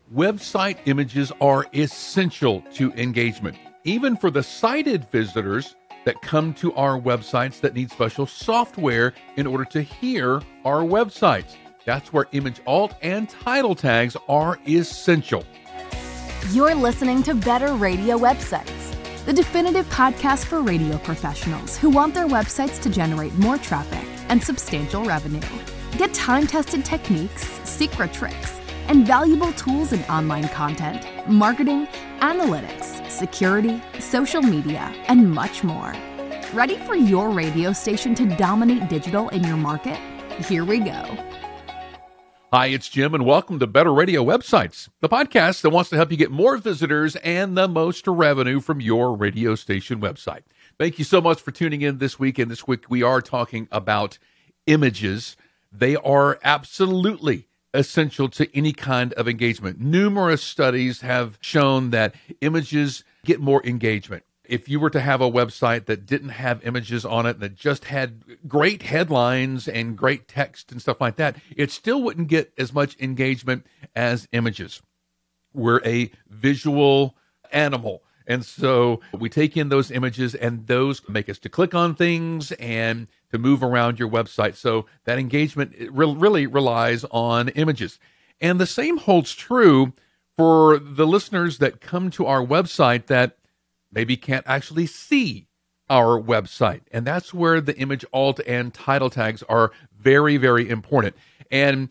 Website images are essential to engagement, even for the sighted visitors that come to our websites that need special software in order to hear our websites. That's where image alt and title tags are essential. You're listening to Better Radio Websites, the definitive podcast for radio professionals who want their websites to generate more traffic and substantial revenue. Get time-tested techniques, secret tricks, and valuable tools in online content, marketing, analytics, security, social media, and much more. Ready for your radio station to dominate digital in your market? Here we go. Hi, it's Jim, and welcome to Better Radio Websites, the podcast that wants to help you get more visitors and the most revenue from your radio station website. Thank you so much for tuning in this week. And this week we are talking about images. They are absolutely essential to any kind of engagement. Numerous studies have shown that images get more engagement. If you were to have a website that didn't have images on it, that just had great headlines and great text and stuff like that, it still wouldn't get as much engagement as images. We're a visual animal. And so we take in those images, and those make us to click on things and to move around your website. So that engagement really relies on images. And the same holds true for the listeners that come to our website that maybe can't actually see our website. And that's where the image alt and title tags are very, very important. And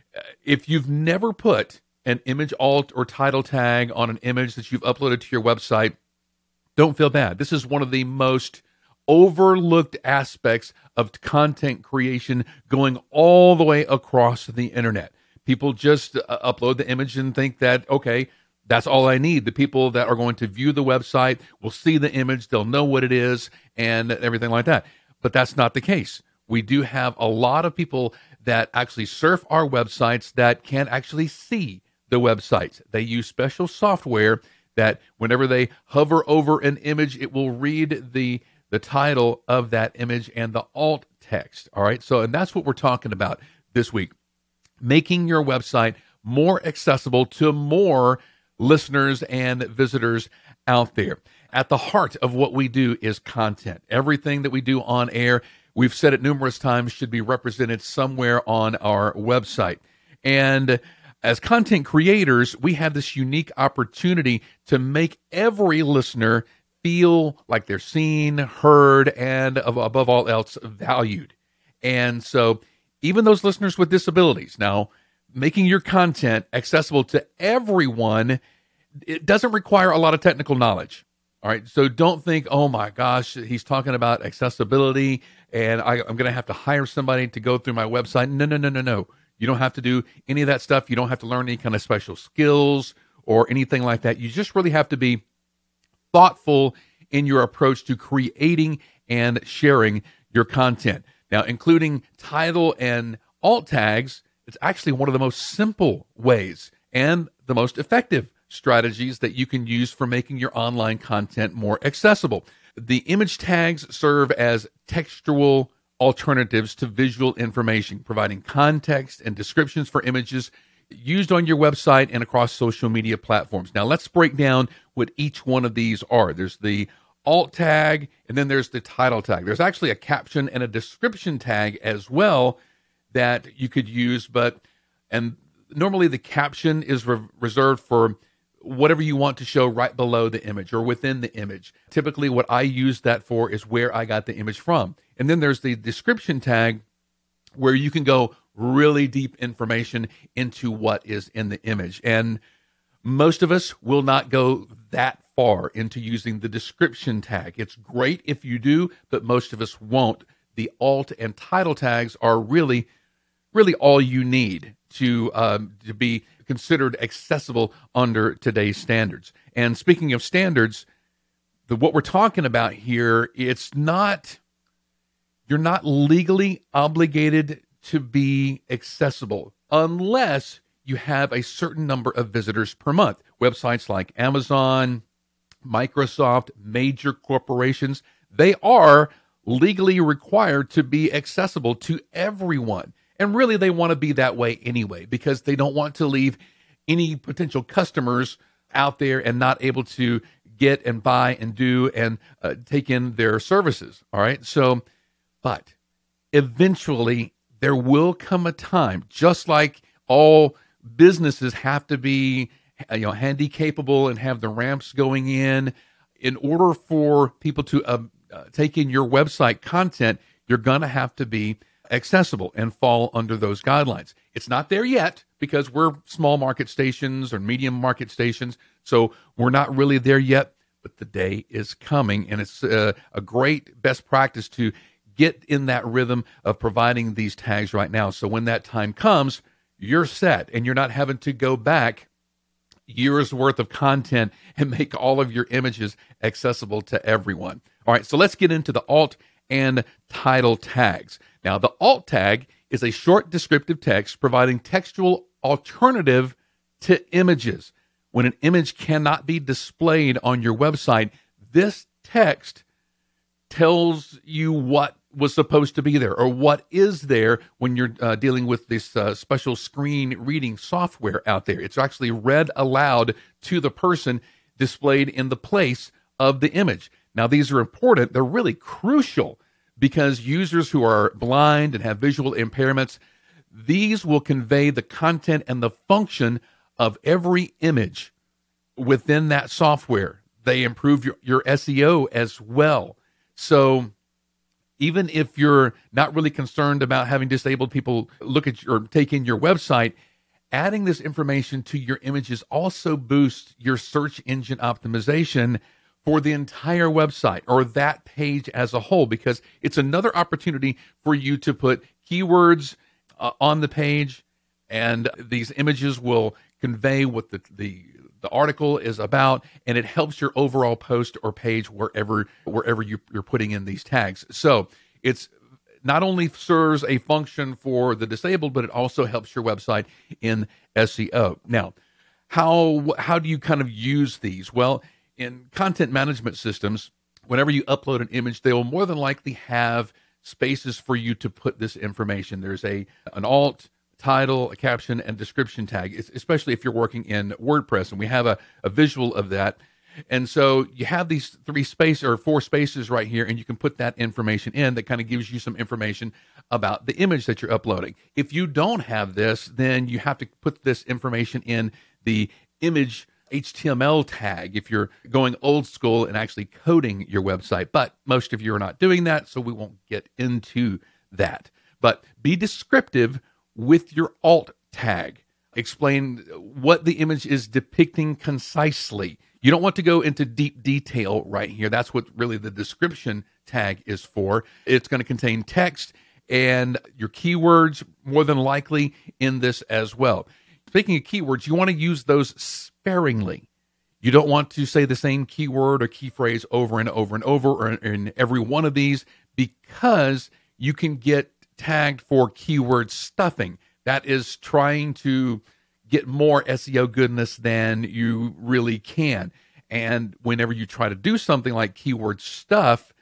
if you've never put an image alt or title tag on an image that you've uploaded to your website, don't feel bad. This is one of the most overlooked aspects of content creation going all the way across the internet. People just upload the image and think that, okay, that's all I need. The people that are going to view the website will see the image, they'll know what it is, and everything like that. But that's not the case. We do have a lot of people that actually surf our websites that can't actually see the websites. They use special software that whenever they hover over an image, it will read the title of that image and the alt text. All right. So, and that's what we're talking about this week, making your website more accessible to more listeners and visitors out there. At the heart of what we do is content. Everything that we do on air, we've said it numerous times, should be represented somewhere on our website. And as content creators, we have this unique opportunity to make every listener feel like they're seen, heard, and above all else, valued. And so even those listeners with disabilities, now, making your content accessible to everyone, it doesn't require a lot of technical knowledge. All right. So don't think, oh my gosh, he's talking about accessibility and I'm going to have to hire somebody to go through my website. No. You don't have to do any of that stuff. You don't have to learn any kind of special skills or anything like that. You just really have to be thoughtful in your approach to creating and sharing your content. Now, including title and alt tags, it's actually one of the most simple ways and the most effective strategies that you can use for making your online content more accessible. The image tags serve as textual alternatives to visual information, providing context and descriptions for images used on your website and across social media platforms. Now, let's break down what each one of these are. There's the alt tag, and then there's the title tag. There's actually a caption and a description tag as well that you could use, and normally the caption is reserved for whatever you want to show right below the image or within the image. Typically, what I use that for is where I got the image from. And then there's the description tag where you can go really deep information into what is in the image. And most of us will not go that far into using the description tag. It's great if you do, but most of us won't. The alt and title tags are really all you need to be considered accessible under today's standards. And speaking of standards, what we're talking about here, you're not legally obligated to be accessible unless you have a certain number of visitors per month. Websites like Amazon, Microsoft, major corporations, they are legally required to be accessible to everyone. And really, they want to be that way anyway, because they don't want to leave any potential customers out there and not able to get and buy and do and take in their services. All right. So, but eventually there will come a time, just like all businesses have to be, handy capable and have the ramps going in order for people to take in your website content, you're going to have to be accessible and fall under those guidelines. It's not there yet because we're small market stations or medium market stations, so we're not really there yet, but the day is coming, and it's a great best practice to get in that rhythm of providing these tags right now. So when that time comes, you're set, and you're not having to go back years worth of content and make all of your images accessible to everyone. All right, so let's get into the alt and title tags. Now, the alt tag is a short descriptive text providing textual alternative to images. When an image cannot be displayed on your website, this text tells you what was supposed to be there or what is there when you're dealing with this special screen reading software out there. It's actually read aloud to the person displayed in the place of the image. Now, these are important. They're really crucial because users who are blind and have visual impairments, these will convey the content and the function of every image within that software. They improve your SEO as well. So even if you're not really concerned about having disabled people look at or take in your website, adding this information to your images also boosts your search engine optimization for the entire website or that page as a whole, because it's another opportunity for you to put keywords on the page, and these images will convey what the article is about, and it helps your overall post or page wherever you're putting in these tags. So it's not only serves a function for the disabled, but it also helps your website in SEO. Now, how do you kind of use these? Well, in content management systems, whenever you upload an image, they will more than likely have spaces for you to put this information. There's an alt, title, a caption, and description tag, especially if you're working in WordPress, and we have a visual of that. And so you have these 4 spaces right here, and you can put that information in that kind of gives you some information about the image that you're uploading. If you don't have this, then you have to put this information in the image HTML tag if you're going old school and actually coding your website. But most of you are not doing that, so we won't get into that. But be descriptive with your alt tag. Explain what the image is depicting concisely. You don't want to go into deep detail right here. That's what really the description tag is for. It's going to contain text and your keywords more than likely in this as well. Speaking of keywords, you want to use those sparingly. You don't want to say the same keyword or key phrase over and over and over in every one of these, because you can get tagged for keyword stuffing. That is trying to get more SEO goodness than you really can. And whenever you try to do something like keyword stuff,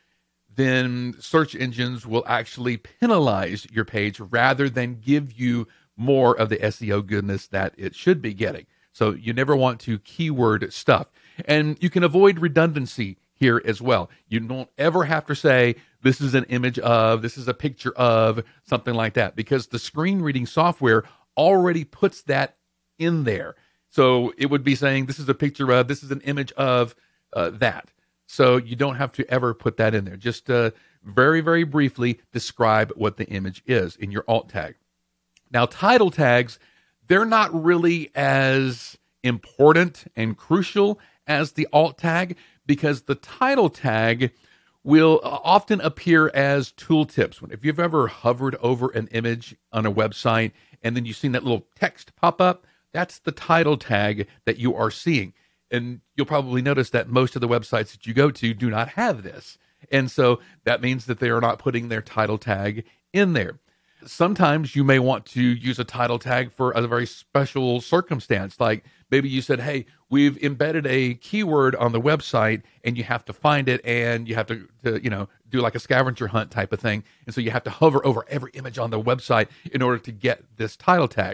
then search engines will actually penalize your page rather than give you more of the SEO goodness that it should be getting. So you never want to keyword stuff. And you can avoid redundancy here as well. You don't ever have to say, this is an image of, this is a picture of, something like that, because the screen reading software already puts that in there. So it would be saying, this is a picture of, this is an image of that. So you don't have to ever put that in there. Just very, very briefly describe what the image is in your alt tag. Now, title tags, they're not really as important and crucial as the alt tag, because the title tag will often appear as tooltips. If you've ever hovered over an image on a website and then you've seen that little text pop up, that's the title tag that you are seeing. And you'll probably notice that most of the websites that you go to do not have this. And so that means that they are not putting their title tag in there. Sometimes you may want to use a title tag for a very special circumstance. Like maybe you said, hey, we've embedded a keyword on the website and you have to find it, and you have to do like a scavenger hunt type of thing. And so you have to hover over every image on the website in order to get this title tag.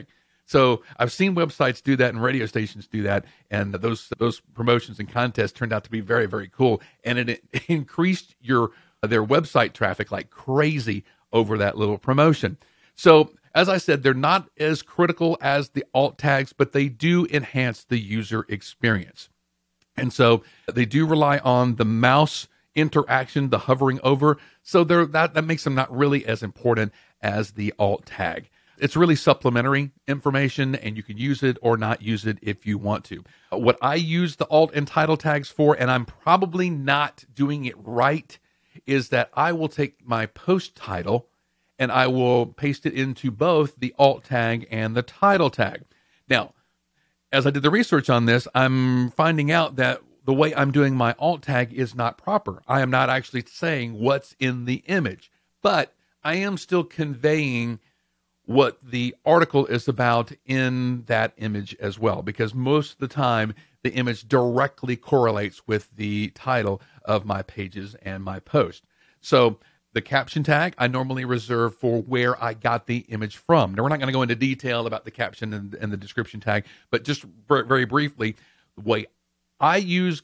So I've seen websites do that and radio stations do that, and those promotions and contests turned out to be very, very cool, and it increased their website traffic like crazy over that little promotion. So as I said, they're not as critical as the alt tags, but they do enhance the user experience. And so they do rely on the mouse interaction, the hovering over. So that makes them not really as important as the alt tag. It's really supplementary information, and you can use it or not use it if you want to. What I use the alt and title tags for, and I'm probably not doing it right, is that I will take my post title and I will paste it into both the alt tag and the title tag. Now, as I did the research on this, I'm finding out that the way I'm doing my alt tag is not proper. I am not actually saying what's in the image, but I am still conveying what the article is about in that image as well, because most of the time the image directly correlates with the title of my pages and my post. So the caption tag I normally reserve for where I got the image from. Now, we're not going to go into detail about the caption and the description tag, but just very briefly, the way I use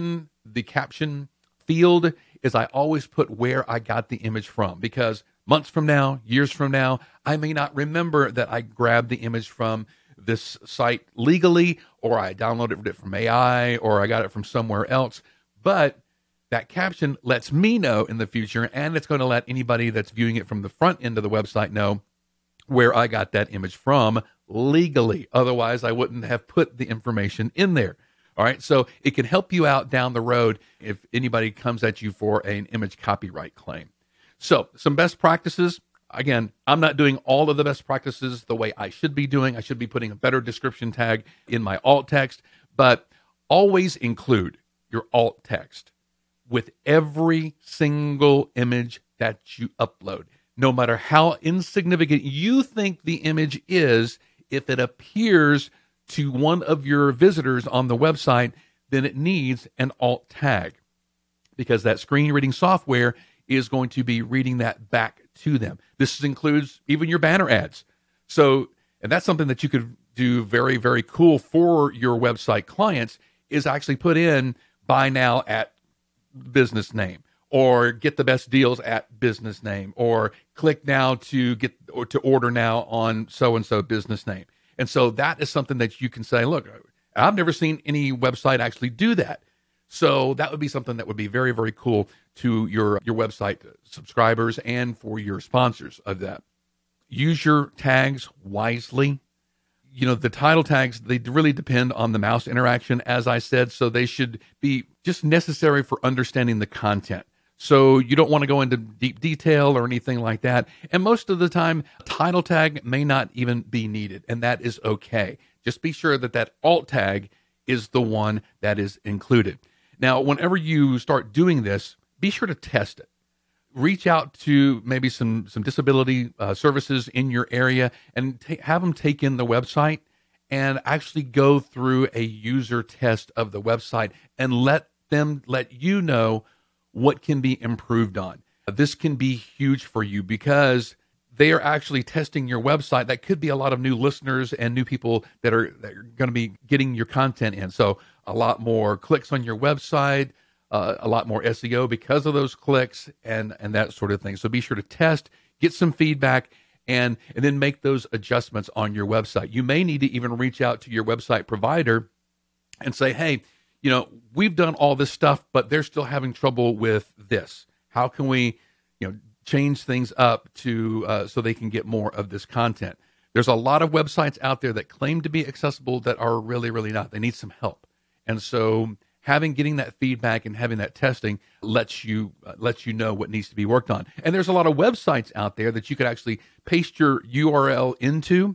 the caption field is I always put where I got the image from, because months from now, years from now, I may not remember that I grabbed the image from this site legally, or I downloaded it from AI, or I got it from somewhere else. But that caption lets me know in the future, and it's going to let anybody that's viewing it from the front end of the website know where I got that image from legally. Otherwise, I wouldn't have put the information in there. All right, so it can help you out down the road if anybody comes at you for an image copyright claim. So some best practices. Again, I'm not doing all of the best practices the way I should be doing. I should be putting a better description tag in my alt text, but always include your alt text with every single image that you upload. No matter how insignificant you think the image is, if it appears to one of your visitors on the website, then it needs an alt tag, because that screen reading software is going to be reading that back to them. This includes even your banner ads. So, and that's something that you could do very, very cool for your website clients, is actually put in buy now at business name, or get the best deals at business name, or click now to get or to order now on so-and-so business name. And so that is something that you can say, look, I've never seen any website actually do that. So that would be something that would be very, very cool to your website subscribers and for your sponsors of that. Use your tags wisely. You know, the title tags, they really depend on the mouse interaction, as I said, so they should be just necessary for understanding the content. So you don't want to go into deep detail or anything like that. And most of the time, title tag may not even be needed, and that is okay. Just be sure that that alt tag is the one that is included. Now, whenever you start doing this, be sure to test it. Reach out to maybe some disability services in your area and have them take in the website and actually go through a user test of the website and let them let you know what can be improved on. This can be huge for you because they are actually testing your website. That could be a lot of new listeners and new people that are going to be getting your content in. So a lot more clicks on your website, a lot more SEO because of those clicks and that sort of thing. So be sure to test, get some feedback, and then make those adjustments on your website. You may need to even reach out to your website provider and say, hey, you know, we've done all this stuff, but they're still having trouble with this. How can we, change things up to so they can get more of this content? There's a lot of websites out there that claim to be accessible that are really, really not. They need some help. And so getting that feedback and having that testing lets you know what needs to be worked on. And there's a lot of websites out there that you could actually paste your URL into,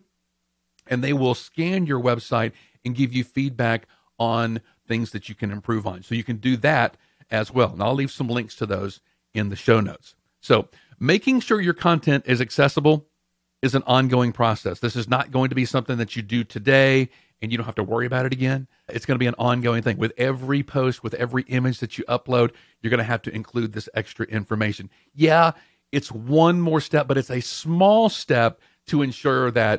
and they will scan your website and give you feedback on things that you can improve on. So you can do that as well. And I'll leave some links to those in the show notes. So making sure your content is accessible is an ongoing process. This is not going to be something that you do today and you don't have to worry about it again. It's going to be an ongoing thing. With every post, with every image that you upload, you're going to have to include this extra information. Yeah, it's one more step, but it's a small step to ensure that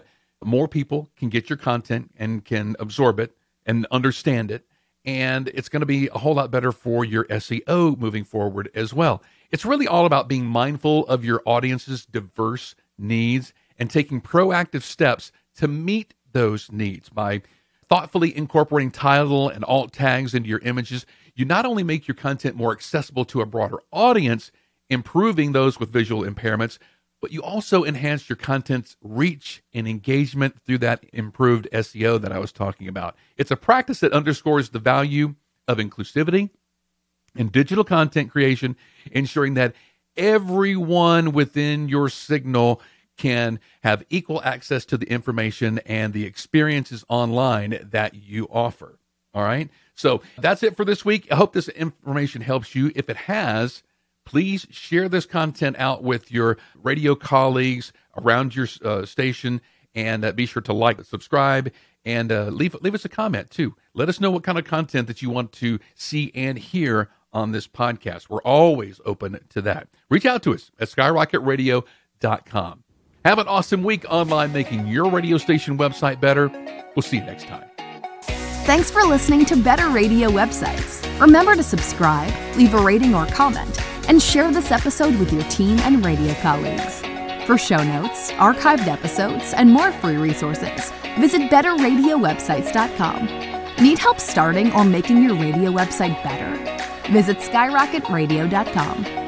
more people can get your content and can absorb it and understand it. And it's going to be a whole lot better for your SEO moving forward as well. It's really all about being mindful of your audience's diverse needs and taking proactive steps to meet those needs. By thoughtfully incorporating title and alt tags into your images, you not only make your content more accessible to a broader audience, improving those with visual impairments, but you also enhance your content's reach and engagement through that improved SEO that I was talking about. It's a practice that underscores the value of inclusivity in digital content creation, ensuring that everyone within your signal can have equal access to the information and the experiences online that you offer. All right. So that's it for this week. I hope this information helps you. If it has, please share this content out with your radio colleagues around your station, and be sure to like, subscribe, and leave us a comment too. Let us know what kind of content that you want to see and hear on this podcast. We're always open to that. Reach out to us at skyrocketradio.com. Have an awesome week online making your radio station website better. We'll see you next time. Thanks for listening to Better Radio Websites. Remember to subscribe, leave a rating or comment, and share this episode with your team and radio colleagues. For show notes, archived episodes, and more free resources, visit betterradiowebsites.com. Need help starting or making your radio website better? Visit skyrocketradio.com.